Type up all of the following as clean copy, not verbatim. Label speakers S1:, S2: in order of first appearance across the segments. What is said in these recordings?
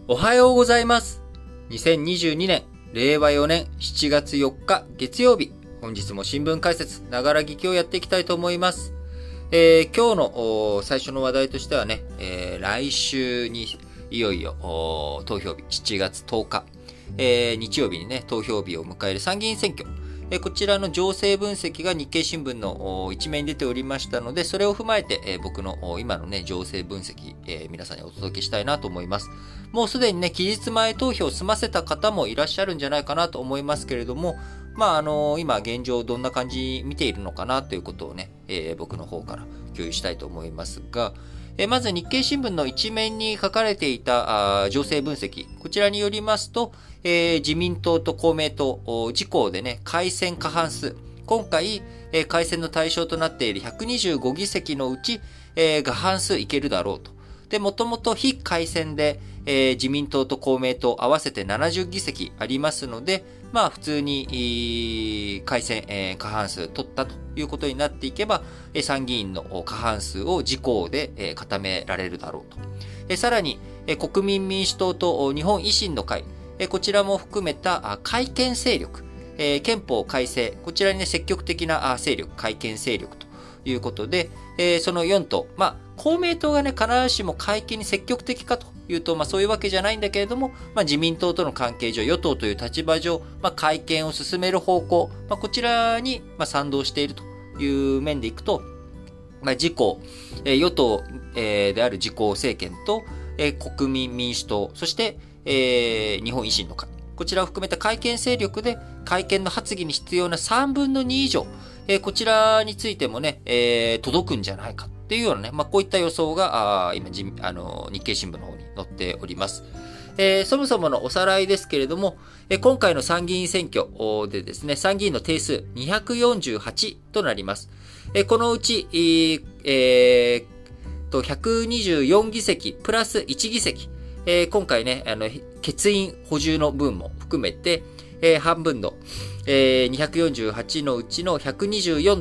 S1: おはようございます。2022年、令和4年7月4日月曜日。本日も新聞解説、ながら聞きをやっていきたいと思います。今日の最初の話題としてはね、来週にいよいよ投票日、7月10日、日曜日にね、投票日を迎える参議院選挙。こちらの情勢分析が日経新聞の一面に出ておりましたので、それを踏まえて、僕の今のね、情勢分析、皆さんにお届けしたいなと思います。もうすでにね、期日前投票を済ませた方もいらっしゃるんじゃないかなと思いますけれども、今現状どんな感じに見ているのかなということをね、僕の方から共有したいと思いますが、まず日経新聞の一面に書かれていた情勢分析、こちらによりますと、自民党と公明党、自公でね、改選過半数、今回、改選の対象となっている125議席のうち、過半数いけるだろうと。で、もともと非改選で、自民党と公明党合わせて70議席ありますので、普通に改選、過半数取ったということになっていけば、参議院の過半数を自公で固められるだろうと。さらに、国民民主党と日本維新の会、こちらも含めた改憲勢力、憲法改正、こちらにね、積極的な勢力、改憲勢力ということで、その4党、公明党がね、必ずしも改憲に積極的かというと、そういうわけじゃないんだけれども、自民党との関係上、与党という立場上、改憲を進める方向、こちらに、賛同しているという面でいくと、自公、与党、である自公政権と、国民民主党、そして、日本維新の会、こちらを含めた改憲勢力で、改憲の発議に必要な3分の2以上、こちらについてもね、届くんじゃないかっていうようなね、こういった予想が、今、日経新聞の方に載っております。そもそものおさらいですけれども、今回の参議院選挙でですね、参議院の定数248となります。このうち、124議席プラス1議席、今回ね、欠員補充の分も含めて、半分の、248のうちの124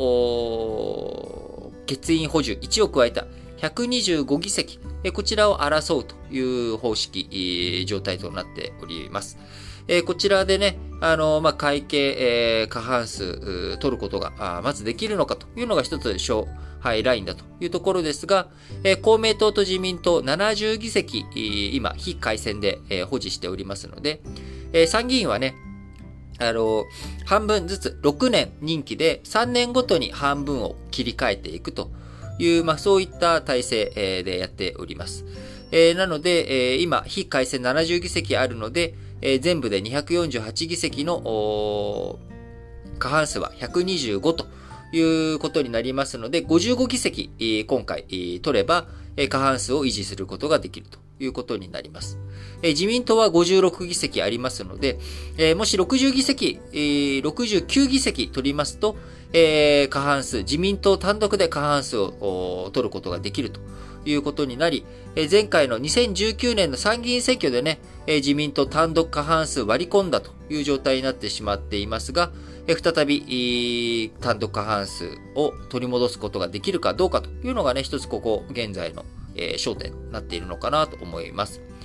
S1: と、欠員補充1を加えた125議席、こちらを争うという方式、状態となっております。こちらでね、会計、過半数取ることが、まずできるのかというのが一つ勝敗ラインだというところですが、公明党と自民党70議席、今、非改選で、保持しておりますので、参議院はね、半分ずつ6年任期で3年ごとに半分を切り替えていくという、そういった体制、でやっております。なので、今、非改選70議席あるので、全部で248議席の過半数は125ということになりますので、55議席、今回取れば、過半数を維持することができるということになります。自民党は56議席ありますので、もし60議席、69議席取りますと、過半数、自民党単独で過半数を取ることができるということになり、前回の2019年の参議院選挙でね、自民党単独過半数割り込んだという状態になってしまっていますが、再び単独過半数を取り戻すことができるかどうかというのがね、一つここ現在の焦点になっているのかなと思います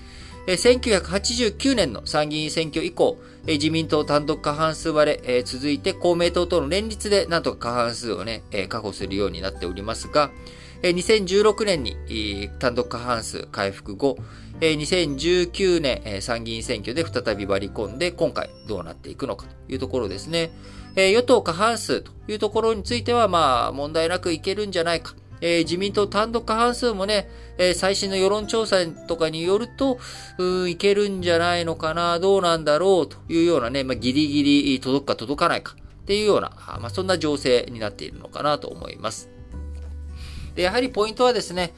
S1: 。1989年の参議院選挙以降、自民党単独過半数割れ、続いて公明党との連立でなんとか過半数をね、確保するようになっておりますが、2016年に単独過半数回復後、2019年参議院選挙で再び割り込んで、今回どうなっていくのかというところですね。与党過半数というところについては、問題なくいけるんじゃないか。自民党単独過半数もね、最新の世論調査とかによると、いけるんじゃないのかな、どうなんだろうというようなね、ギリギリ届くか届かないかっていうような、そんな情勢になっているのかなと思います。で、やはりポイントはですね、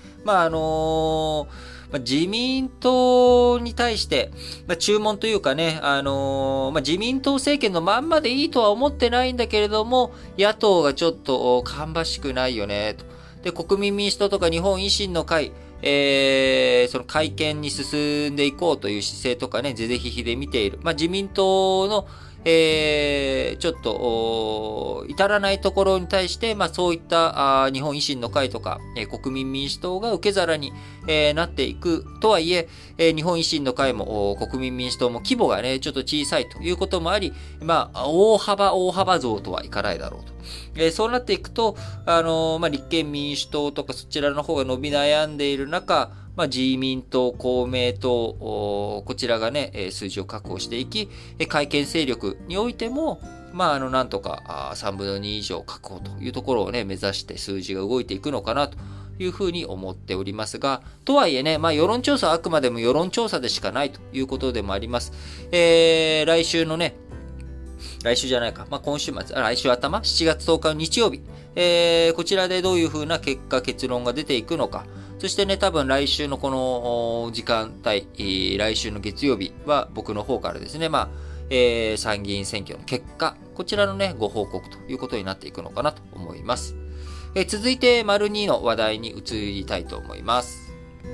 S1: 自民党に対して、注文というかね、自民党政権のまんまでいいとは思ってないんだけれども、野党がちょっと芳しくないよね、と。で、国民民主党とか日本維新の会、その改憲に進んでいこうという姿勢とかね、是々非々で見ている。自民党の、 ちょっと、至らないところに対して、そういった日本維新の会とか、国民民主党が受け皿に、なっていくとはいえ、日本維新の会も国民民主党も規模がね、ちょっと小さいということもあり、大幅増とはいかないだろうと。そうなっていくと、立憲民主党とかそちらの方が伸び悩んでいる中、自民党、公明党、こちらがね、数字を確保していき、改憲勢力においても、なんとか3分の2以上確保というところをね、目指して数字が動いていくのかなというふうに思っておりますが、とはいえね、世論調査はあくまでも世論調査でしかないということでもあります。来週のね、来週じゃないか。今週末、来週頭、7月10日の日曜日。こちらでどういうふうな結論が出ていくのか。そしてね、多分来週のこの時間帯、来週の月曜日は僕の方からですね、参議院選挙の結果、こちらのね、ご報告ということになっていくのかなと思います。続いて、丸2の話題に移りたいと思います。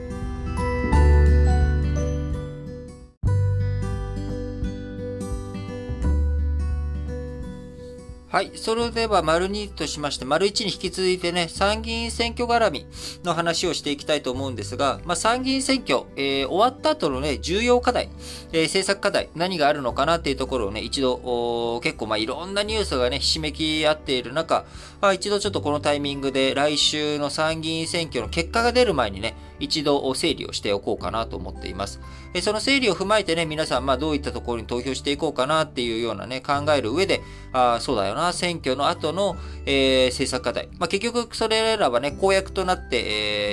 S1: はい。それでは、丸2としまして、丸1に引き続いてね、参議院選挙絡みの話をしていきたいと思うんですが、参議院選挙、終わった後のね、重要課題、政策課題、何があるのかなっていうところをね、一度、結構いろんなニュースがね、ひしめき合っている中、一度ちょっとこのタイミングで、来週の参議院選挙の結果が出る前にね、一度整理をしておこうかなと思っています。その整理を踏まえてね、皆さん、どういったところに投票していこうかなっていうようなね、考える上で、そうだよな、選挙の後の、政策課題。結局、それらはね、公約となって、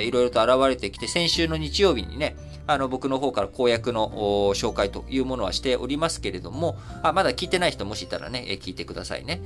S1: いろいろと現れてきて、先週の日曜日にね、僕の方から公約の紹介というものはしておりますけれども、まだ聞いてない人もしいたらね、聞いてくださいね。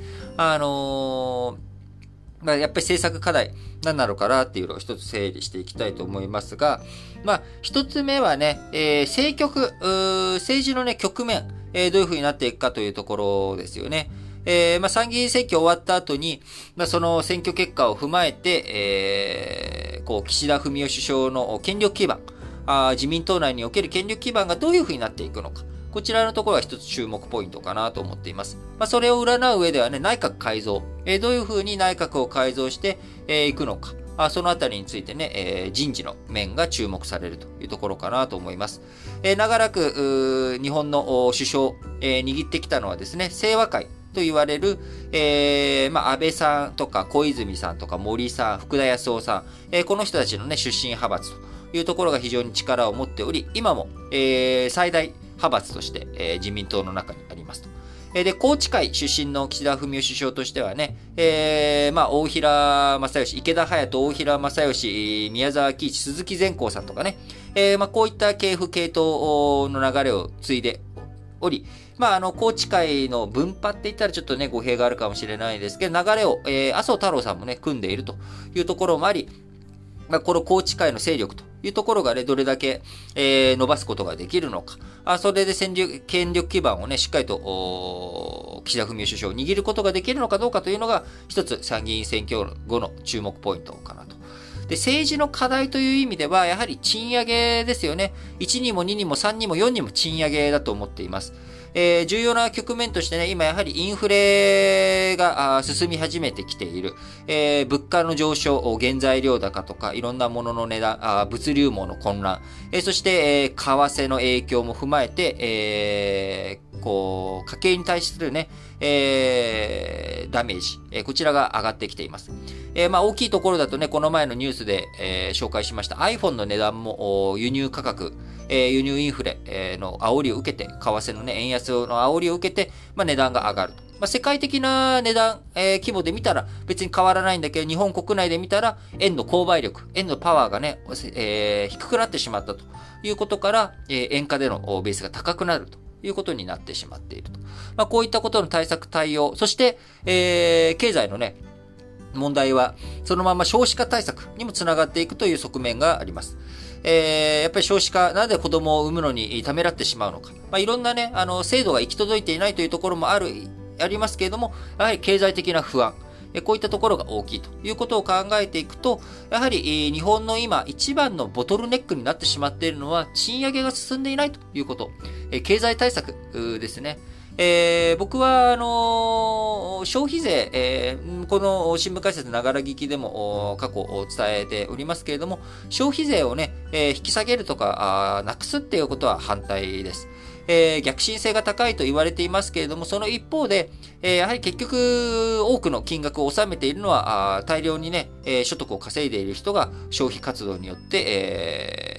S1: やっぱり政策課題何なのかなっていうのを一つ整理していきたいと思いますが、一つ目はね、政局、政治のね、局面、どういう風になっていくかというところですよね。参議院選挙終わった後に、その選挙結果を踏まえて、岸田文雄首相の権力基盤、自民党内における権力基盤がどういう風になっていくのか。こちらのところが一つ注目ポイントかなと思っています。それを占う上ではね、内閣改造。どういう風に内閣を改造していくのか。そのあたりについてね、人事の面が注目されるというところかなと思います。長らく、日本の首相、握ってきたのはですね、清和会と言われる、安倍さんとか小泉さんとか森さん、福田康夫さん、この人たちのね、出身派閥というところが非常に力を持っており、今も、最大派閥として、自民党の中にありますと。で、宏池会出身の岸田文雄首相としてはね、大平正義、池田隼人、大平正義、宮沢喜一、鈴木善光さんとかね、こういった系譜系統の流れを継いでおり、宏池会の分派って言ったらちょっとね、語弊があるかもしれないですけど、流れを、麻生太郎さんもね、組んでいるというところもあり、この宏池会の勢力というところがね、どれだけ、伸ばすことができるのか。それで権力基盤をね、しっかりと、岸田文雄首相を握ることができるのかどうかというのが、一つ参議院選挙後の注目ポイントかなと。で、政治の課題という意味では、やはり賃上げですよね。1にも2にも3にも4にも賃上げだと思っています。重要な局面としてね、今やはりインフレが進み始めてきている。物価の上昇、原材料高とか、いろんなものの値段、物流網の混乱、そして、為替の影響も踏まえて、家計に対するね、ダメージ、こちらが上がってきています。大きいところだとね、この前のニュースで、紹介しました iPhone の値段も輸入価格、輸入インフレの煽りを受けて、為替のね、円安の煽りを受けて、値段が上がると。世界的な値段、規模で見たら別に変わらないんだけど、日本国内で見たら、円の購買力、円のパワーがね、低くなってしまったということから、円価でのベースが高くなるということになってしまっていると。こういったことの対策対応、そして、経済のね、問題は、そのまま少子化対策にもつながっていくという側面があります。やっぱり少子化、なぜ子供を産むのにためらってしまうのか。いろんなね、制度が行き届いていないというところもありますけれども、やはり経済的な不安。こういったところが大きいということを考えていくと、やはり日本の今一番のボトルネックになってしまっているのは賃上げが進んでいないということ。経済対策ですね。 僕は、消費税、この新聞解説ながら聞きでも過去伝えておりますけれども、消費税をね、引き下げるとか、なくすっていうことは反対です。逆進性が高いと言われていますけれども、その一方で、やはり結局、多くの金額を納めているのは、大量にね、所得を稼いでいる人が消費活動によって、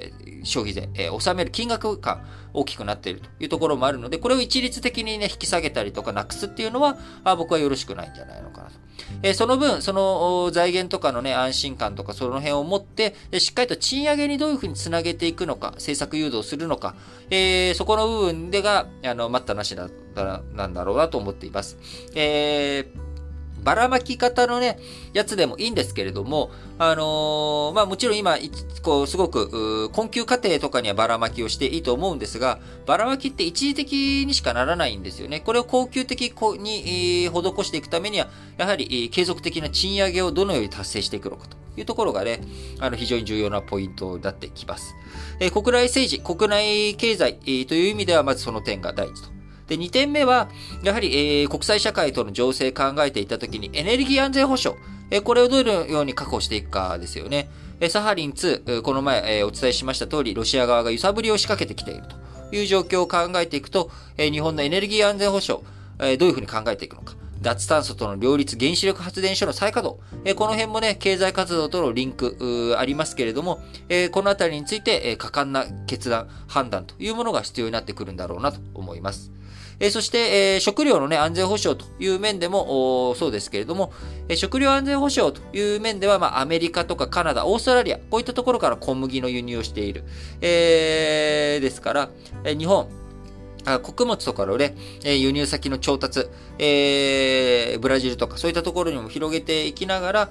S1: 消費税、納める金額が大きくなっているというところもあるので、これを一律的にね、引き下げたりとかなくすっていうのは、僕はよろしくないんじゃないのかなと。その分、その財源とかのね、安心感とかその辺を持って、しっかりと賃上げにどういうふうにつなげていくのか、政策誘導するのか、そこの部分でが、待ったなしなんだろうなと思っています。ばらまき方のね、やつでもいいんですけれども、もちろん今、すごく、困窮家庭とかにはばらまきをしていいと思うんですが、ばらまきって一時的にしかならないんですよね。これを恒久的に、施していくためには、やはり、継続的な賃上げをどのように達成していくのかというところがね、非常に重要なポイントになってきます。国内政治、国内経済、という意味では、まずその点が第一と。で、2点目は、やはり、国際社会との情勢考えていたときに、エネルギー安全保障、これをどのように確保していくかですよね。サハリン2、この前、お伝えしました通り、ロシア側が揺さぶりを仕掛けてきているという状況を考えていくと、日本のエネルギー安全保障、どういうふうに考えていくのか。脱炭素との両立、原子力発電所の再稼働。この辺もね、経済活動とのリンク、ありますけれども、このあたりについて、果敢な決断、判断というものが必要になってくるんだろうなと思います。そして、食料のね、安全保障という面でも、そうですけれども、食料安全保障という面では、アメリカとかカナダ、オーストラリア、こういったところから小麦の輸入をしている。ですから、日本、穀物とかのね、輸入先の調達、ブラジルとかそういったところにも広げていきながら、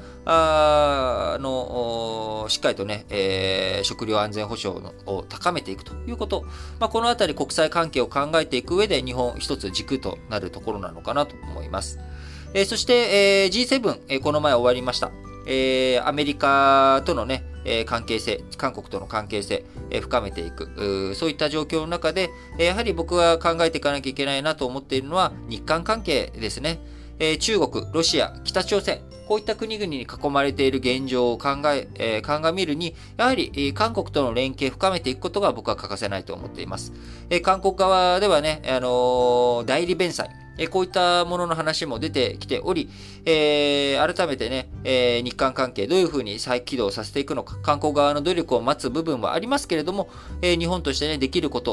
S1: しっかりとね、食料安全保障を高めていくということ。このあたり国際関係を考えていく上で日本一つ軸となるところなのかなと思います。そして、G7、この前終わりました。アメリカとのね、関係性、韓国との関係性、深めていく、そういった状況の中で、やはり僕が考えていかなきゃいけないなと思っているのは日韓関係ですね。中国、ロシア、北朝鮮、こういった国々に囲まれている現状を鑑みるに、やはり韓国との連携を深めていくことが僕は欠かせないと思っています。韓国側ではね、代理弁済、こういったものの話も出てきており、改めてね、日韓関係どういうふうに再起動させていくのか、韓国側の努力を待つ部分はありますけれども、日本としてね、できること、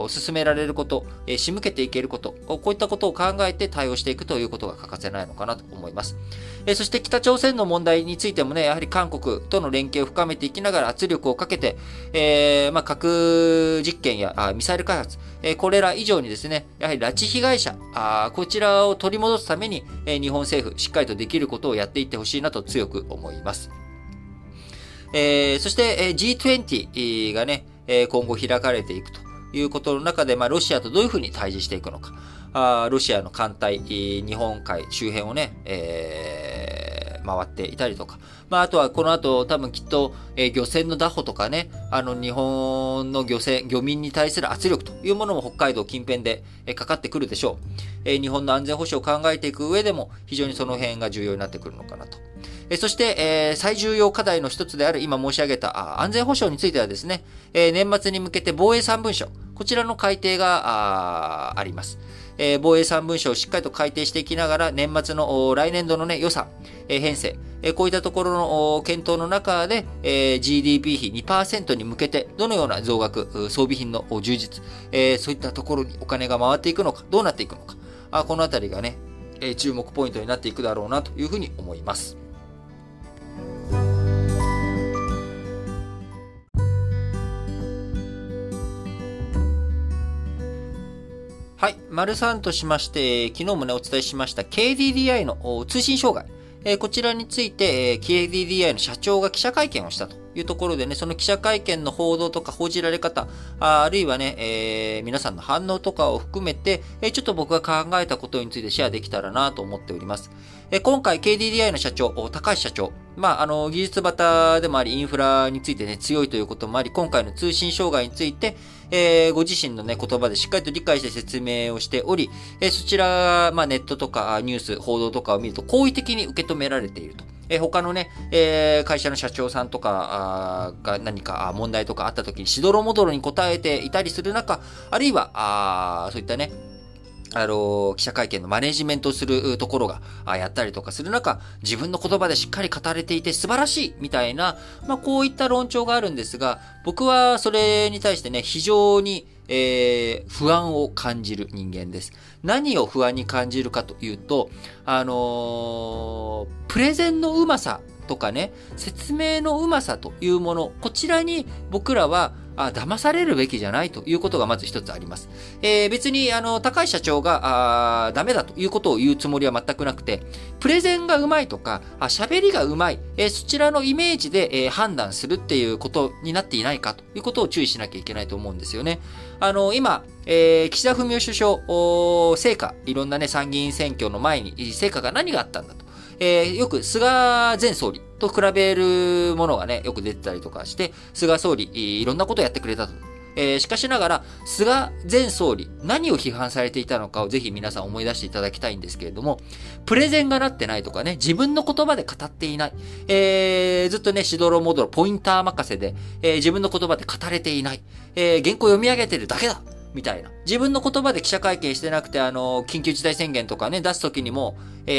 S1: 進められること、仕向けていけること、こういったことを考えて対応していくということが欠かせないのかなと思います。そして北朝鮮の問題についてもね、やはり韓国との連携を深めていきながら圧力をかけて、核実験やミサイル開発、これら以上にですね、やはり拉致被害者、こちらを取り戻すために、日本政府、しっかりとできることをやっていってほしいなと強く思います。そして、G20 がね、今後開かれていくということの中で、ロシアとどういうふうに対峙していくのか。ロシアの艦隊、日本海周辺をね、回っていたりとか。あとはこの後多分きっと、漁船の拿捕とかね、日本の漁民に対する圧力というものも北海道近辺で、かかってくるでしょう。日本の安全保障を考えていく上でも非常にその辺が重要になってくるのかなと。そして、最重要課題の一つである今申し上げた安全保障についてはですね、年末に向けて防衛3文書、こちらの改定があります。防衛3文書をしっかりと改定していきながら、年末の来年度のね、予算、編成、こういったところの検討の中で、GDP 比 2% に向けて、どのような増額、装備品の充実、そういったところにお金が回っていくのか、どうなっていくのか、このあたりがね、注目ポイントになっていくだろうなというふうに思います。はい。丸3としまして、昨日もね、お伝えしました KDDI の通信障害。こちらについて、KDDI の社長が記者会見をしたというところでね、その記者会見の報道とか報じられ方、あるいはね、皆さんの反応とかを含めて、ちょっと僕が考えたことについてシェアできたらなと思っております。 今回 KDDI の社長、高橋社長、技術バでもあり、インフラについてね、強いということもあり、今回の通信障害について、ご自身のね、言葉でしっかりと理解して説明をしており、そちら、ネットとかニュース、報道とかを見ると、好意的に受け止められていると。他のね、会社の社長さんとかが何か問題とかあった時にしどろもどろに答えていたりする中、あるいは、そういったね、記者会見のマネジメントをするところがやったりとかする中、自分の言葉でしっかり語れていて素晴らしいみたいな、こういった論調があるんですが、僕はそれに対してね、非常に不安を感じる人間です。何を不安に感じるかというと、プレゼンのうまさとかね、説明のうまさというもの、こちらに僕らは騙されるべきじゃないということがまず一つあります。別に、高橋社長が、ダメだということを言うつもりは全くなくて、プレゼンがうまいとか、喋りがうまい、そちらのイメージで、判断するっていうことになっていないかということを注意しなきゃいけないと思うんですよね。今、岸田文雄首相、成果、いろんなね、参議院選挙の前に、成果が何があったんだと。よく菅前総理と比べるものがね、よく出てたりとかして、菅総理、いろんなことをやってくれたと。しかしながら、菅前総理、何を批判されていたのかをぜひ皆さん思い出していただきたいんですけれども、プレゼンがなってないとかね、自分の言葉で語っていない。ずっとね、しどろもどろ、ポインター任せで、自分の言葉で語れていない。原稿読み上げてるだけだみたいな。自分の言葉で記者会見してなくて、緊急事態宣言とかね、出すときにも、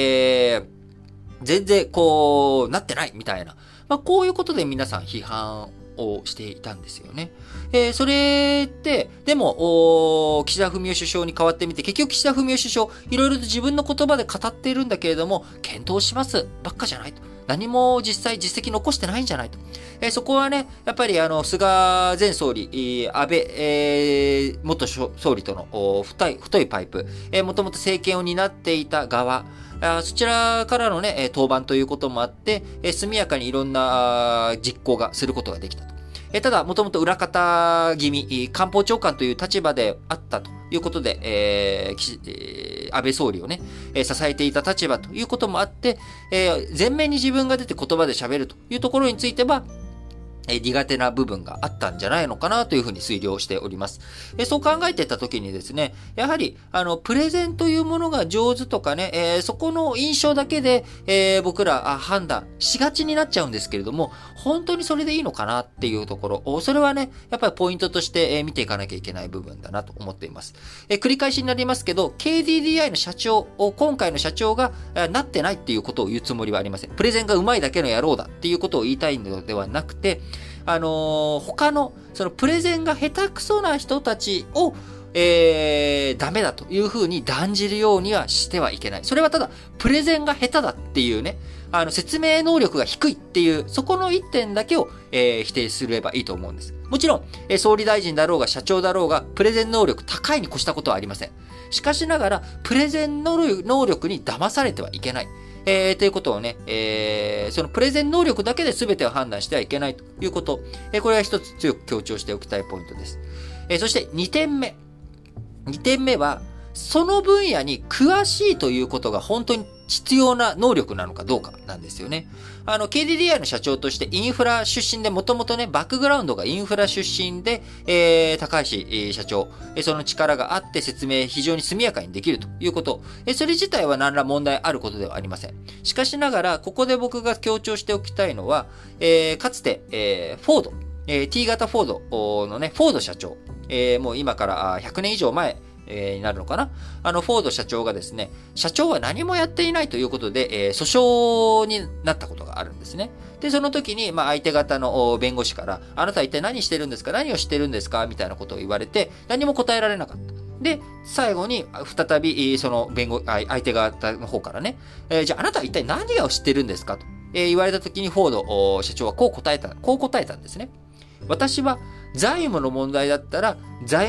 S1: 全然なってないみたいな。こういうことで皆さん批判をしていたんですよね。それって、でも、岸田文雄首相に代わってみて、結局岸田文雄首相、いろいろと自分の言葉で語っているんだけれども、検討しますばっかじゃないと。何も実績残してないんじゃないと。そこはね、やっぱり菅前総理、安倍、元総理との太いパイプ、もともと政権を担っていた側、そちらからのね、登板ということもあって、速やかにいろんな実行がすることができたと。ただ、もともと裏方気味、官房長官という立場であったということで、安倍総理をね、支えていた立場ということもあって、前面に自分が出て言葉で喋るというところについては、苦手な部分があったんじゃないのかなというふうに推量しております。そう考えていったときにですね、やはり、プレゼンというものが上手とかね、そこの印象だけで、僕ら判断しがちになっちゃうんですけれども、本当にそれでいいのかなっていうところ、それはね、やっぱりポイントとして、見ていかなきゃいけない部分だなと思っています。繰り返しになりますけど、KDDI の社長、今回の社長がなってないっていうことを言うつもりはありません。プレゼンが上手いだけの野郎だっていうことを言いたいのではなくて、他の、そのプレゼンが下手くそな人たちを、ダメだというふうに断じるようにはしてはいけない。それはただ、プレゼンが下手だっていうね、説明能力が低いっていう、そこの一点だけを、否定すればいいと思うんです。もちろん、総理大臣だろうが社長だろうが、プレゼン能力高いに越したことはありません。しかしながら、プレゼン能力に騙されてはいけない。ということをね、そのプレゼン能力だけで全てを判断してはいけないということ。これは一つ強く強調しておきたいポイントです。そして2点目。2点目は、その分野に詳しいということが本当に必要な能力なのかどうかなんですよね。KDDI の社長としてインフラ出身で、もともとね、バックグラウンドがインフラ出身で、高橋社長、その力があって説明非常に速やかにできるということ。それ自体は何ら問題あることではありません。しかしながら、ここで僕が強調しておきたいのは、かつて、フォード、T 型フォードのね、フォード社長、もう今から100年以上前、になるのかな。フォード社長がですね、社長は何もやっていないということで、訴訟になったことがあるんですね。で、その時に、相手方の弁護士から、あなた一体何してるんですか？何をしてるんですか？みたいなことを言われて、何も答えられなかった。で、最後に、再び、その相手方の方からね、じゃああなたは一体何を知ってるんですかと、言われた時に、フォード社長はこう答えたんですね。私は財務の問題だったら、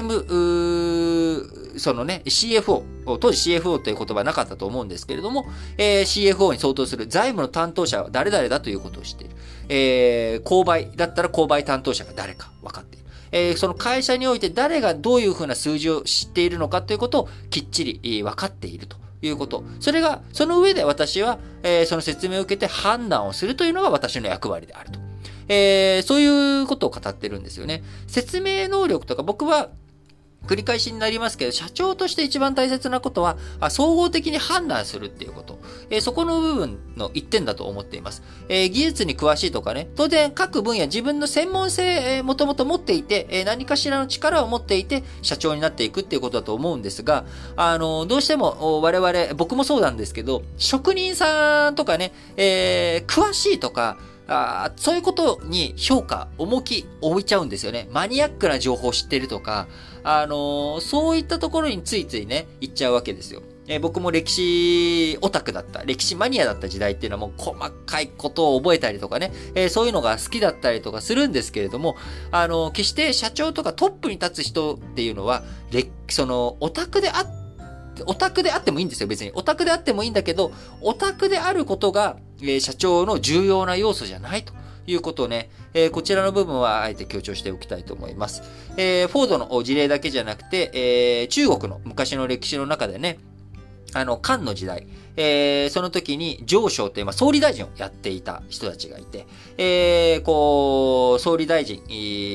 S1: そのね、CFO、当時 CFO という言葉はなかったと思うんですけれども、CFO に相当する財務の担当者は誰々だということを知っている。購買だったら購買担当者が誰か分かっている。その会社において誰がどういうふうな数字を知っているのかということをきっちり分かっているといいうこと。その上で私は、その説明を受けて判断をするというのが私の役割であると。そういうことを語ってるんですよね。説明能力とか僕は、繰り返しになりますけど、社長として一番大切なことは、総合的に判断するっていうこと。そこの部分の一点だと思っています。技術に詳しいとかね、当然各分野自分の専門性、もともと持っていて、何かしらの力を持っていて、社長になっていくっていうことだと思うんですが、どうしても我々、僕もそうなんですけど、職人さんとかね、詳しいとか、そういうことに評価、重き置いちゃうんですよね。マニアックな情報を知ってるとか、そういったところについついね、行っちゃうわけですよ。僕も歴史オタクだった、歴史マニアだった時代っていうのはもう細かいことを覚えたりとかね、そういうのが好きだったりとかするんですけれども、決して社長とかトップに立つ人っていうのは、オタクであってもいいんですよ、別に。オタクであってもいいんだけど、オタクであることが、社長の重要な要素じゃないということをね、こちらの部分はあえて強調しておきたいと思います。フォードの事例だけじゃなくて、中国の昔の歴史の中でね、漢の時代、その時に上昇という、総理大臣をやっていた人たちがいて、総理大臣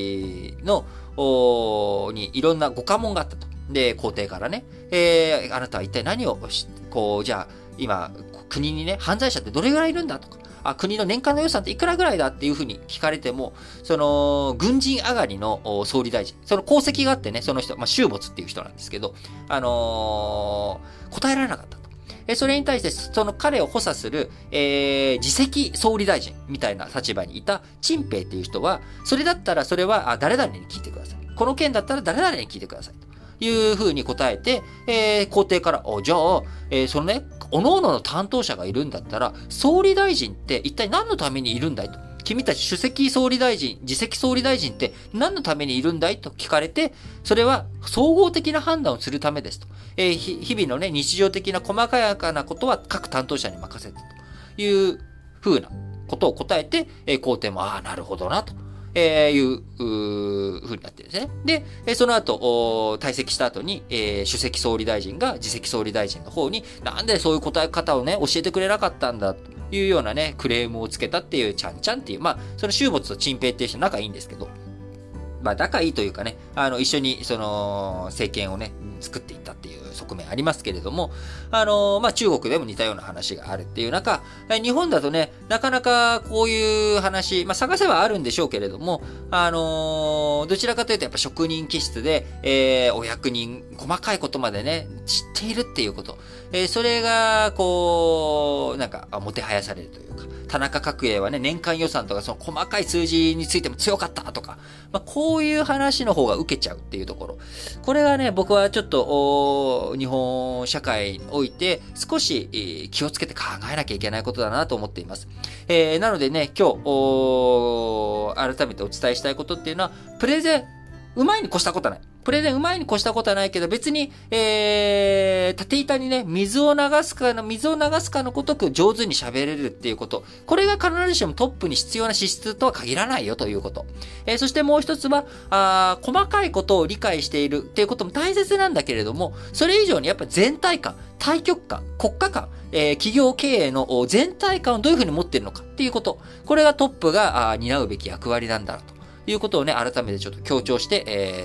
S1: にいろんなご家紋があったと。で、皇帝からね、あなたは一体何をじゃあ、今、国にね、犯罪者ってどれぐらいいるんだとか、国の年間の予算っていくらぐらいだっていうふうに聞かれても、軍人上がりの総理大臣、その功績があってね、その人、周没っていう人なんですけど、答えられなかったと。それに対して、その彼を補佐する、次席総理大臣みたいな立場にいた陳平っていう人は、それだったらそれは誰々に聞いてください。この件だったら誰々に聞いてください。というふうに答えて、皇帝から、じゃあ、そのね、各々の担当者がいるんだったら、総理大臣って一体何のためにいるんだいと。君たち首席総理大臣、次席総理大臣って何のためにいるんだいと聞かれて、それは総合的な判断をするためですと。日々のね、日常的な細かやなことは各担当者に任せてというふうなことを答えて、皇帝も、なるほどなと。いう風になってるんですね。で、その後、退席した後に、首席総理大臣が次席総理大臣の方に、なんでそういう答え方をね、教えてくれなかったんだ、というようなね、クレームをつけたっていうちゃんちゃんっていう、その周没と陳平っていう人仲いいんですけど、仲いいというかね、一緒に、政権をね、作っていったっていう側面ありますけれども、中国でも似たような話があるっていう中、日本だとね、なかなかこういう話、探せばあるんでしょうけれども、どちらかというとやっぱ職人気質で、お役人、細かいことまでね、知っているっていうこと。それが、もてはやされるというか、田中角栄はね、年間予算とかその細かい数字についても強かったとか、こういう話の方が受けちゃうっていうところ。これがね、僕はちょっと、日本社会において少し気をつけて考えなきゃいけないことだなと思っています。なのでね、今日、改めてお伝えしたいことっていうのは、プレゼン、うまいに越したことはない。プレゼンうまいに越したことはないけど、別に、縦板にね、水を流すかのごとく上手に喋れるっていうこと。これが必ずしもトップに必要な資質とは限らないよということ。そしてもう一つは、細かいことを理解しているっていうことも大切なんだけれども、それ以上にやっぱ全体感、大局観、国家観、企業経営の全体感をどういうふうに持っているのかっていうこと。これがトップが担うべき役割なんだと。いうことをね、改めてちょっと強調して、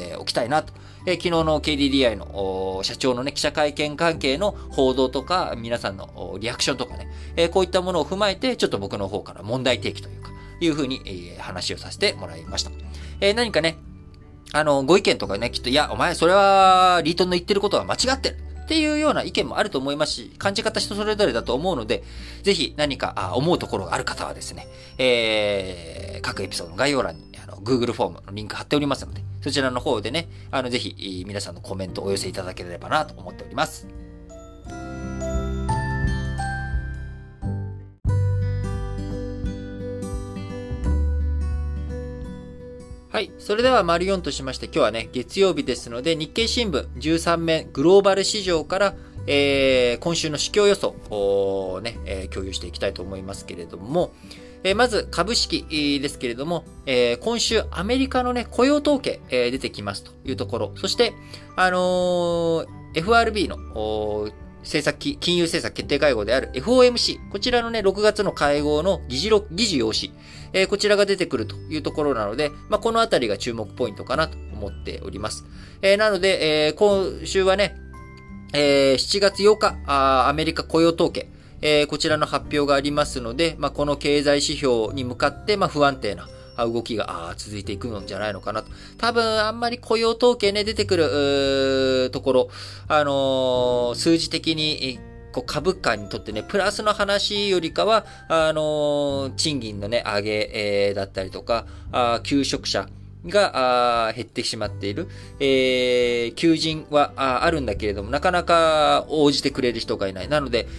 S1: おきたいなと。昨日の KDDI の社長のね、記者会見関係の報道とか、皆さんのリアクションとかね、こういったものを踏まえて、ちょっと僕の方から問題提起というか、いうふうに、話をさせてもらいました。何かね、ご意見とかね、きっと、いや、お前、それは、リートンの言ってることは間違ってる。っていうような意見もあると思いますし、感じ方人それぞれだと思うので、ぜひ何か思うところがある方はですね、各エピソードの概要欄にGoogle フォームのリンク貼っておりますので、そちらの方でね、ぜひ皆さんのコメントをお寄せいただければなと思っております。はい。それでは、丸4としまして、今日はね、月曜日ですので、日経新聞13面グローバル市場から、今週の市況予想をね、共有していきたいと思いますけれども、まず、株式ですけれども、今週アメリカのね、雇用統計、出てきますというところ。そして、FRB の金融政策決定会合である FOMC、こちらのね、6月の会合の議事要旨、こちらが出てくるというところなので、このあたりが注目ポイントかなと思っております。なので、今週はね、7月8日、アメリカ雇用統計、こちらの発表がありますので、この経済指標に向かって、不安定な動きが続いていくのじゃないのかなと。多分、あんまり雇用統計ね、出てくる、ところ、数字的に、株価にとってね、プラスの話よりかは、賃金のね、上げ、だったりとか、求職者が減ってしまっている。求人はあるんだけれども、なかなか応じてくれる人がいない。なので、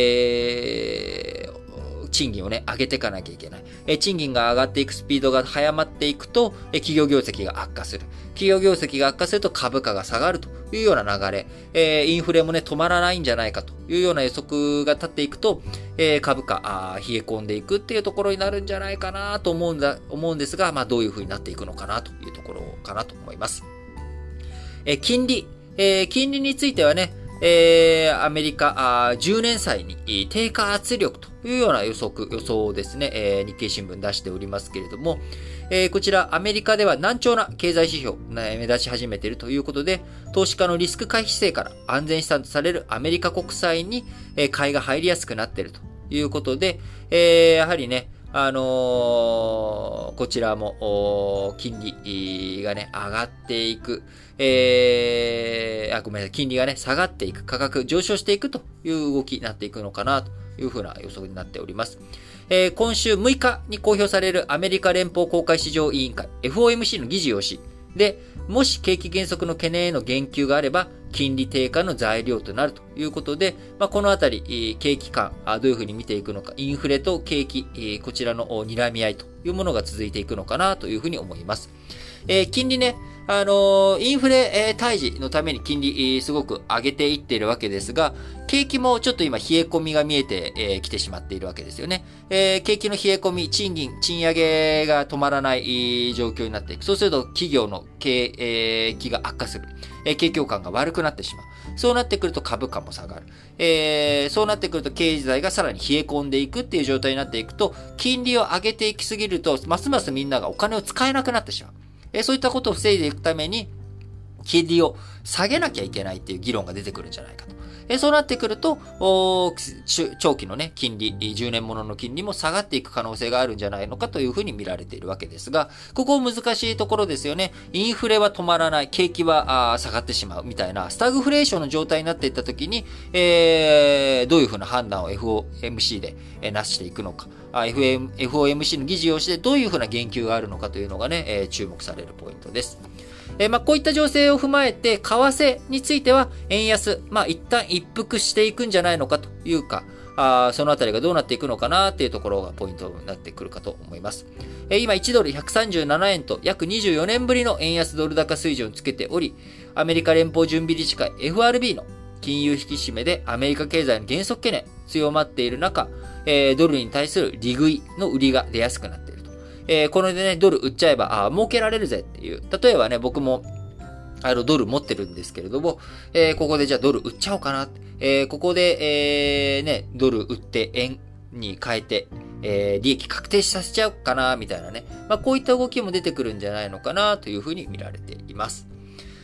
S1: 賃金をね、上げていかなきゃいけない。賃金が上がっていくスピードが早まっていくと、企業業績が悪化する。企業業績が悪化すると株価が下がるというような流れ。インフレもね、止まらないんじゃないかというような予測が立っていくと、株価、冷え込んでいくっていうところになるんじゃないかなと思うんですが、どういう風になっていくのかなというところかなと思います。金利についてはね、アメリカ10年債に低下圧力というような予想をですね、日経新聞出しておりますけれども、こちらアメリカでは難聴な経済指標、目立ち始めているということで、投資家のリスク回避姿勢から安全資産とされるアメリカ国債に買いが入りやすくなっているということで、やはりね、こちらも、金利がね、上がっていく。ごめんなさい。金利がね、下がっていく。価格上昇していくという動きになっていくのかなというふうな予測になっております。今週6日に公表されるアメリカ連邦公開市場委員会 FOMC の議事要旨で、もし景気減速の懸念への言及があれば、金利低下の材料となるということで、このあたり、景気感、どういうふうに見ていくのか、インフレと景気、こちらの睨み合いというものが続いていくのかなというふうに思います。金利ね、インフレ退治のために金利すごく上げていっているわけですが、景気もちょっと今冷え込みが見えてきてしまっているわけですよね。景気の冷え込み、賃上げが止まらない状況になっていく。そうすると企業の景気が悪化する。景況感が悪くなってしまう。そうなってくると株価も下がる。そうなってくると経済がさらに冷え込んでいくっていう状態になっていくと、金利を上げていきすぎると、ますますみんながお金を使えなくなってしまう。そういったことを防いでいくために、金利を下げなきゃいけないっていう議論が出てくるんじゃないかと。そうなってくると、長期のね、金利、10年物の金利も下がっていく可能性があるんじゃないのかというふうに見られているわけですが、ここ難しいところですよね。インフレは止まらない、景気は下がってしまうみたいな、スタグフレーションの状態になっていったときに、どういうふうな判断を FOMC でなしていくのか、FOMC の議事要旨でどういうふうな言及があるのかというのがね、注目されるポイントです。こういった情勢を踏まえて、為替については円安、一旦一服していくんじゃないのかというか、そのあたりがどうなっていくのかなっていうところがポイントになってくるかと思います。今1ドル137円と約24年ぶりの円安ドル高水準をつけており、アメリカ連邦準備理事会 FRB の金融引き締めでアメリカ経済の減速懸念強まっている中、ドルに対する利食いの売りが出やすくなっていると。これでね、ドル売っちゃえば、儲けられるぜっていう。例えばね、僕も、ドル持ってるんですけれども、ここでじゃあドル売っちゃおうかな。ここで、ね、ドル売って円に変えて、利益確定させちゃおうかな、みたいなね。こういった動きも出てくるんじゃないのかな、というふうに見られています。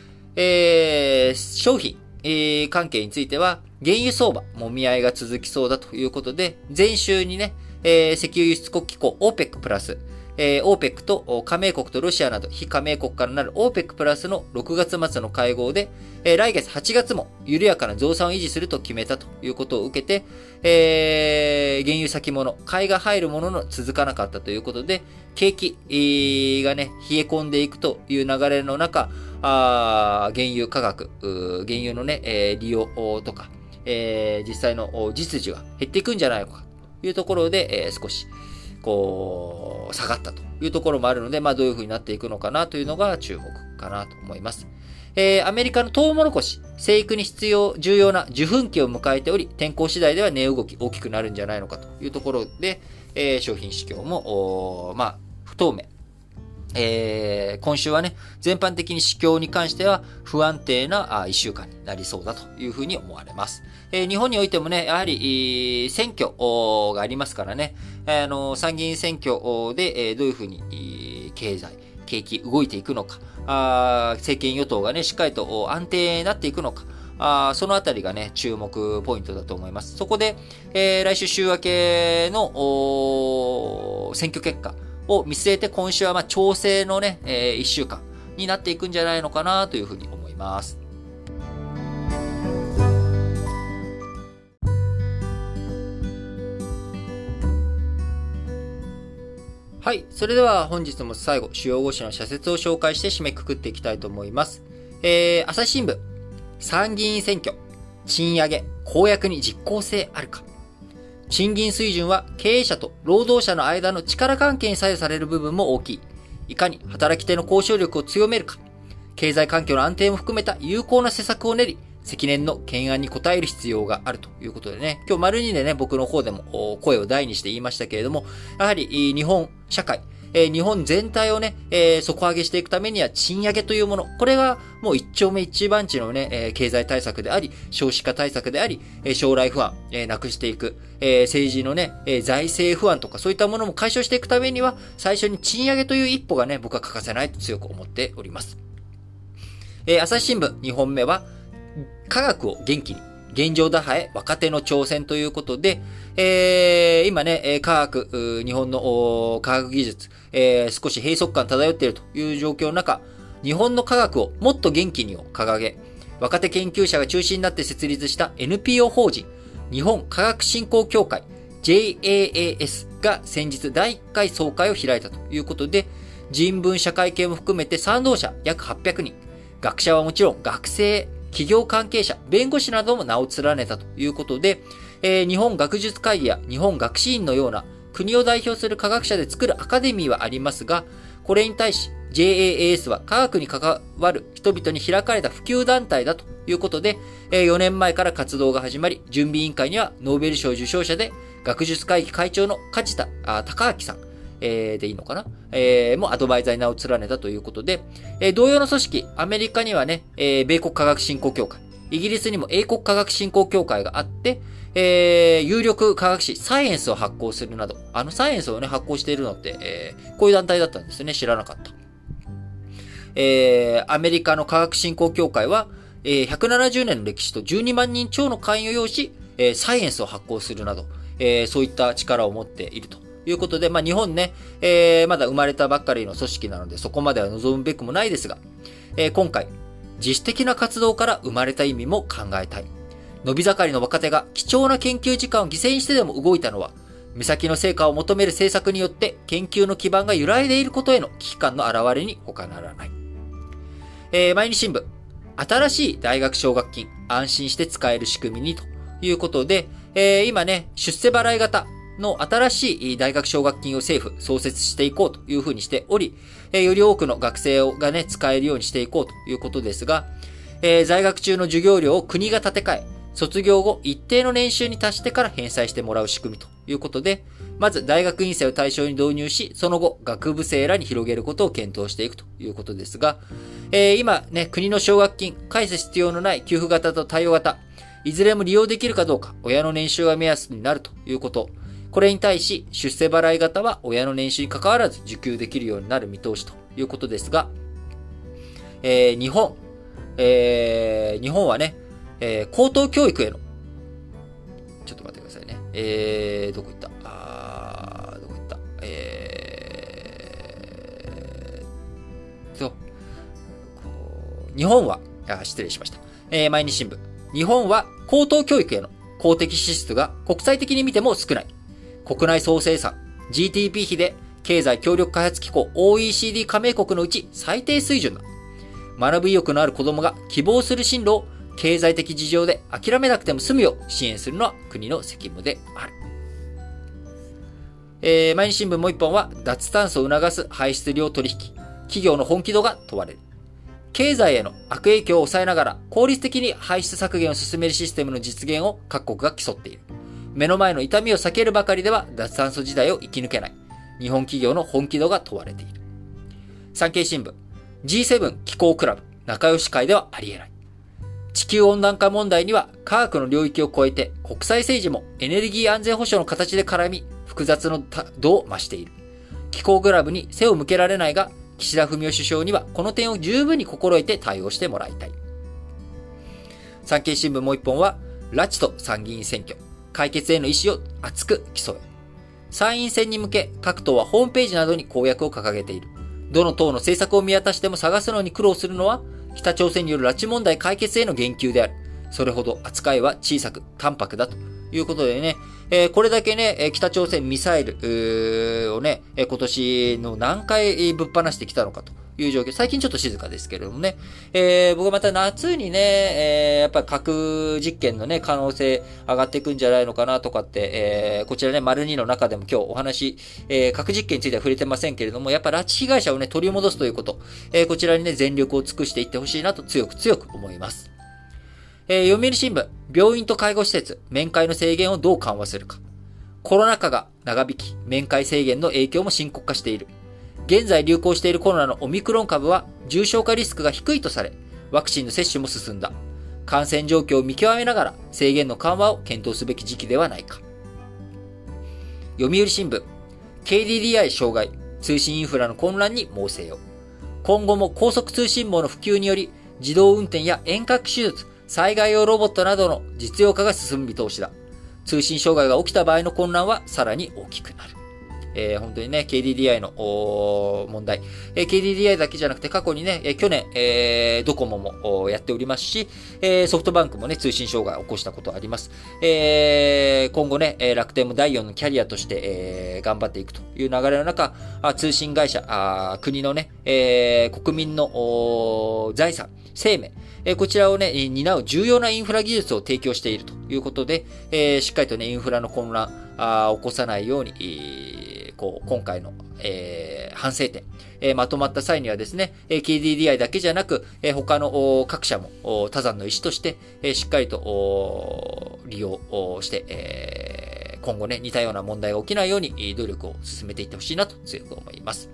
S1: 商品、関係については、原油相場、もみ合いが続きそうだということで、前週にね、石油輸出国機構 OPEC プラス、OPEC と加盟国とロシアなど非加盟国からなる OPEC プラスの6月末の会合で、来月8月も緩やかな増産を維持すると決めたということを受けて、原油先物、買いが入るものの続かなかったということで、景気がね、冷え込んでいくという流れの中、原油価格、原油のね、利用とか、実際の実需が減っていくんじゃないのかというところで、少し、下がったというところもあるので、どういう風になっていくのかなというのが注目かなと思います。アメリカのトウモロコシ、生育に重要な受粉期を迎えており、天候次第では値動き大きくなるんじゃないのかというところで、商品市況も、不透明。 今週はね、全般的に市況に関しては不安定な1週間になりそうだというふうに思われます。日本においてもね、やはり選挙がありますからね、参議院選挙でどういうふうに経済、景気動いていくのか、政権与党がね、しっかりと安定になっていくのか、そのあたりがね、注目ポイントだと思います。そこで、来週週明けの選挙結果を見据えて今週は調整のね、1週間になっていくんじゃないのかなというふうに思います。はい。それでは本日も最後、主要5紙の社説を紹介して締めくくっていきたいと思います。朝日新聞、参議院選挙、賃上げ、公約に実効性あるか。賃金水準は経営者と労働者の間の力関係に左右される部分も大きい。いかに働き手の交渉力を強めるか。経済環境の安定も含めた有効な施策を練り、積年の懸案に応える必要があるということでね、今日丸2でね、僕の方でも声を大にして言いましたけれども、やはり日本社会、日本全体をね、底上げしていくためには賃上げというもの、これがもう一丁目一番地のね、経済対策であり、少子化対策であり、将来不安、なくしていく、政治のね、財政不安とかそういったものも解消していくためには、最初に賃上げという一歩がね、僕は欠かせないと強く思っております。朝日新聞2本目は、科学を元気に、現状打破へ若手の挑戦ということで、今ね、日本の科学技術、少し閉塞感漂っているという状況の中、日本の科学をもっと元気にを掲げ、若手研究者が中心になって設立した NPO 法人、日本科学振興協会 JAAS が先日第1回総会を開いたということで、人文社会系も含めて賛同者約800人、学者はもちろん学生、企業関係者、弁護士なども名を連ねたということで、日本学術会議や日本学士院のような国を代表する科学者で作るアカデミーはありますが、これに対し JAAS は科学に関わる人々に開かれた普及団体だということで、4年前から活動が始まり、準備委員会にはノーベル賞受賞者で学術会議会長の梶田隆明さん、でいいのかな、もアドバイザーに名を連ねたということで、同様の組織、アメリカにはね、米国科学振興協会、イギリスにも英国科学振興協会があって、有力科学誌サイエンスを発行するなど、サイエンスをね、発行しているのって、こういう団体だったんですね。知らなかった。アメリカの科学振興協会は、170年の歴史と12万人超の会員を要し、サイエンスを発行するなど、そういった力を持っているということで、日本ね、まだ生まれたばっかりの組織なので、そこまでは望むべくもないですが、今回、自主的な活動から生まれた意味も考えたい。伸び盛りの若手が貴重な研究時間を犠牲にしてでも動いたのは、目先の成果を求める政策によって研究の基盤が揺らいでいることへの危機感の表れに他ならない。毎日新聞、新しい大学奨学金、安心して使える仕組みにということで、今ね、出世払い型の新しい大学奨学金を政府創設していこうというふうにしており、より多くの学生がね、使えるようにしていこうということですが、在学中の授業料を国が立て替え、卒業後一定の年収に達してから返済してもらう仕組みということで、まず大学院生を対象に導入し、その後学部生らに広げることを検討していくということですが、今ね、国の奨学金、返す必要のない給付型と貸与型、いずれも利用できるかどうか、親の年収が目安になるということ。これに対し、出世払い型は親の年収に関わらず受給できるようになる見通しということですが、日本はね、高等教育への、ちょっと待ってくださいね。どこ行った日本は、失礼しました。毎日新聞。日本は高等教育への公的支出が国際的に見ても少ない。国内総生産、GDP 比で経済協力開発機構 OECD 加盟国のうち最低水準だ。学ぶ意欲のある子供が希望する進路を経済的事情で諦めなくても済むよう支援するのは国の責務である。毎日新聞もう一本は脱炭素を促す排出量取引。企業の本気度が問われる。経済への悪影響を抑えながら効率的に排出削減を進めるシステムの実現を各国が競っている。目の前の痛みを避けるばかりでは脱炭素時代を生き抜けない。日本企業の本気度が問われている。 産経新聞、G7 気候クラブ、仲良し会ではあり得ない。地球温暖化問題には科学の領域を超えて国際政治もエネルギー安全保障の形で絡み、複雑の度を増している。気候クラブに背を向けられないが、岸田文雄首相にはこの点を十分に心得て対応してもらいたい。産経新聞もう一本は、拉致と参議院選挙、解決への意思を熱く競え。参院選に向け、各党はホームページなどに公約を掲げている。どの党の政策を見渡しても探すのに苦労するのは、北朝鮮による拉致問題解決への言及である。それほど扱いは小さく淡白だということでね、これだけね、北朝鮮ミサイルをね、今年の何回ぶっ放してきたのかという状況。最近ちょっと静かですけれどもね、僕はまた夏にね、やっぱり核実験のね、可能性上がっていくんじゃないのかなとかって、こちらね、丸2の中でも今日お話、核実験については触れてませんけれども、やっぱ拉致被害者をね、取り戻すということ、こちらにね、全力を尽くしていってほしいなと強く思います。読売新聞、病院と介護施設、面会の制限をどう緩和するか。コロナ禍が長引き、面会制限の影響も深刻化している。現在流行しているコロナのオミクロン株は重症化リスクが低いとされ、ワクチンの接種も進んだ。感染状況を見極めながら制限の緩和を検討すべき時期ではないか。読売新聞、KDDI 障害、通信インフラの混乱に猛省よ。今後も高速通信網の普及により、自動運転や遠隔手術、災害用ロボットなどの実用化が進む見通しだ。通信障害が起きた場合の混乱はさらに大きくなる。本当にね、KDDI の問題。KDDI だけじゃなくて過去にね、去年、ドコモもやっておりますし、ソフトバンクもね、通信障害を起こしたことあります。今後ね、楽天も第4のキャリアとして、頑張っていくという流れの中、通信会社、国のね、国民の財産、生命、こちらをね、担う重要なインフラ技術を提供しているということで、しっかりとね、インフラの混乱、起こさないように、今回の、反省点、まとまった際にはですね、KDDI だけじゃなく、他の各社も他山の石として、しっかりと利用して、今後ね、似たような問題が起きないように努力を進めていってほしいなと強く思います。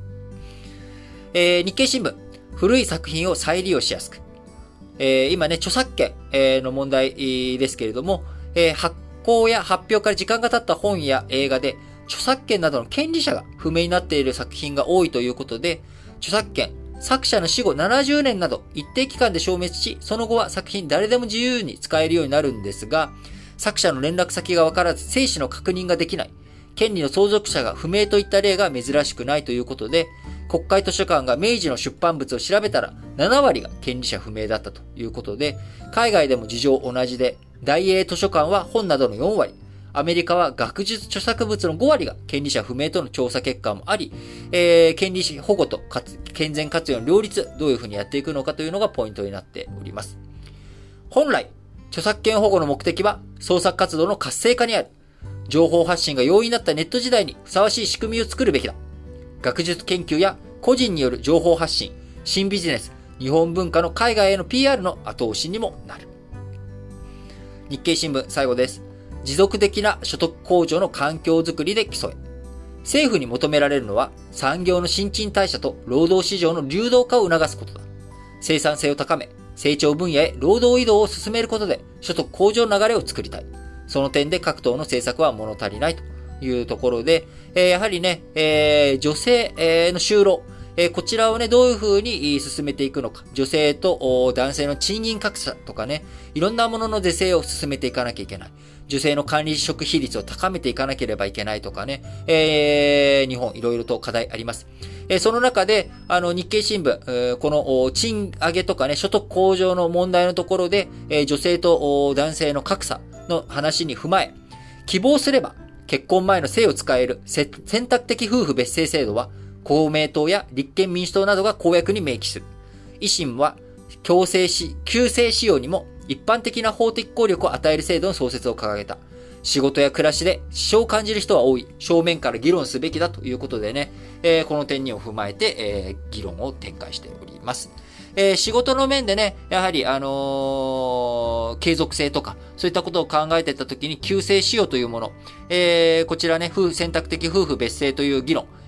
S1: 日経新聞、古い作品を再利用しやすく。今ね、著作権の問題ですけれども、発行や発表から時間が経った本や映画で、著作権などの権利者が不明になっている作品が多いということで、著作権、作者の死後70年など一定期間で消滅し、その後は作品誰でも自由に使えるようになるんですが、作者の連絡先がわからず生死の確認ができない、権利の相続者が不明といった例が珍しくないということで、国会図書館が明治の出版物を調べたら7割が権利者不明だったということで、海外でも事情同じで、大英図書館は本などの4割、アメリカは学術著作物の5割が権利者不明との調査結果もあり、権利保護と健全活用の両立、どういうふうにやっていくのかというのがポイントになっております。本来、著作権保護の目的は創作活動の活性化にある。情報発信が容易になったネット時代にふさわしい仕組みを作るべきだ。学術研究や個人による情報発信、新ビジネス、日本文化の海外への PR の後押しにもなる。日経新聞最後です。持続的な所得向上の環境づくりで競え。政府に求められるのは産業の新陳代謝と労働市場の流動化を促すことだ。生産性を高め、成長分野へ労働移動を進めることで所得向上の流れを作りたい。その点で各党の政策は物足りないというところで、やはりね、女性の就労、こちらをね、どういうふうに進めていくのか。女性と男性の賃金格差とかね、いろんなものの是正を進めていかなきゃいけない。女性の管理職比率を高めていかなければいけないとかね、日本いろいろと課題あります。その中で、日経新聞、この賃上げとかね、所得向上の問題のところで、女性と男性の格差の話に踏まえ、希望すれば結婚前の姓を使える選択的夫婦別姓制度は、公明党や立憲民主党などが公約に明記する。維新は、旧姓使用にも一般的な法的効力を与える制度の創設を掲げた。仕事や暮らしで支障を感じる人は多い。正面から議論すべきだということでね、この点を踏まえて、議論を展開しております。仕事の面でね、やはり、継続性とか、そういったことを考えていったときに、旧姓使用というもの、こちらね、選択的夫婦別姓という議論、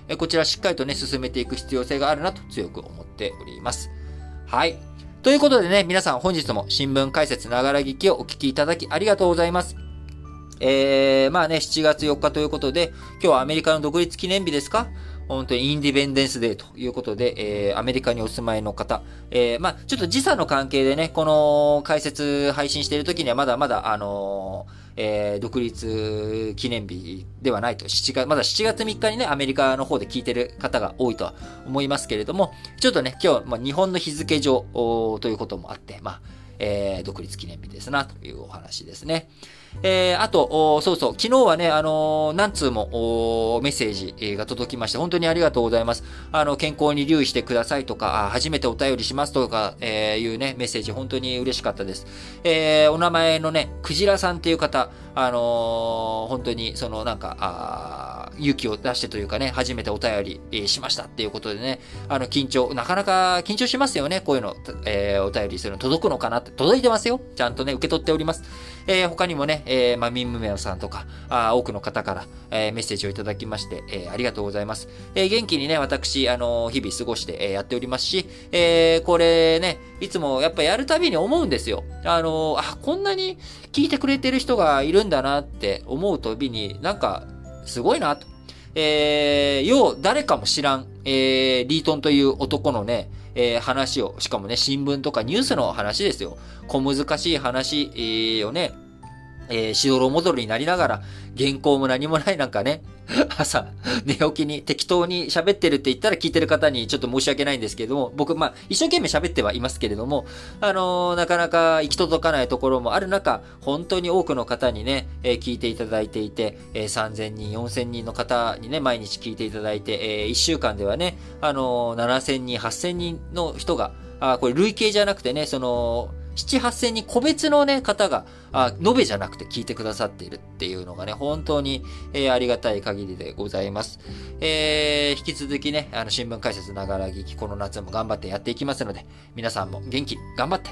S1: こちらしっかりとね、進めていく必要性があるなと強く思っております。はい。ということでね、皆さん本日も新聞解説ながら聞きをお聞きいただきありがとうございます。まあね、7月4日ということで、今日はアメリカの独立記念日ですか？本当にインディペンデンスデーということで、アメリカにお住まいの方、まあちょっと時差の関係でね、この解説配信している時にはまだまだ、独立記念日ではないと、まだ7月3日にね、アメリカの方で聞いてる方が多いとは思いますけれども、ちょっとね、今日、まあ、日本の日付上、ということもあって、まあ、独立記念日ですな、というお話ですね。あと、そうそう、昨日はね、何通もメッセージが届きまして、本当にありがとうございます。健康に留意してくださいとか、初めてお便りしますとか、いうね、メッセージ本当に嬉しかったです。お名前のね、クジラさんっていう方、本当に、なんか、勇気を出してというかね、初めてお便りしましたっていうことでね、なかなか緊張しますよね、こういうの、お便りするの届くのかなって、届いてますよ。ちゃんとね、受け取っております。他にもね、ミンムメオさんとか、多くの方から、メッセージをいただきまして、ありがとうございます。元気にね、私、日々過ごして、やっておりますし、これね、いつもやっぱやるたびに思うんですよ。こんなに聞いてくれてる人がいるんだなって思うたびに、なんか、すごいなと。誰かも知らん、リートンという男のね、話を、しかもね、新聞とかニュースの話ですよ。小難しい話、をね、しどろもどろになりながら、原稿も何もないなんかね、朝、寝起きに適当に喋ってるって言ったら聞いてる方にちょっと申し訳ないんですけれども、僕、まあ、一生懸命喋ってはいますけれども、なかなか行き届かないところもある中、本当に多くの方にね、聞いていただいていて、3000人、4000人の方にね、毎日聞いていただいて、1週間ではね、7000人、8000人の人が、これ累計じゃなくてね、7、8000人個別のね、方が、延べじゃなくて聞いてくださっているっていうのがね、本当に、ありがたい限りでございます。引き続きね、新聞解説ながら聞き、この夏も頑張ってやっていきますので、皆さんも元気に頑張って、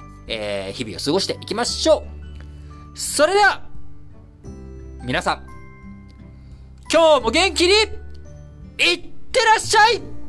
S1: 日々を過ごしていきましょう。それでは、皆さん、今日も元気に、いってらっしゃい。